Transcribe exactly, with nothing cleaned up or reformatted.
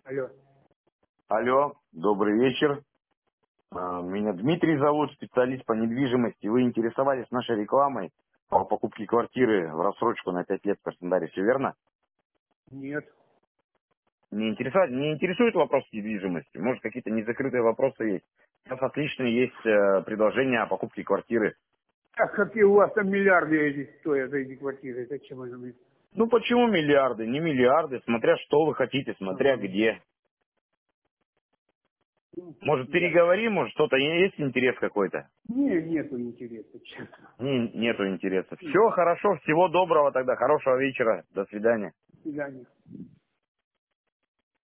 Алло. Алло, добрый вечер. А, Меня Дмитрий зовут, специалист по недвижимости. Вы интересовались нашей рекламой по покупке квартиры в рассрочку на пять лет в Краснодаре, все верно? Нет. Не интересует, не интересует вопрос недвижимости? Может, какие-то незакрытые вопросы есть? Сейчас отлично есть э, предложение о покупке квартиры. А какие у вас там миллиарды эти стоят за эти квартиры? Зачем они мне? Ну почему миллиарды? Не миллиарды, смотря что вы хотите, смотря Ага. где. Ну, Может, ясно. переговорим, может, что-то есть интерес какой-то? Не, нету интереса, честно. Не, нету интереса. М, Все хорошо, всего доброго тогда, хорошего вечера, до свидания. До свидания.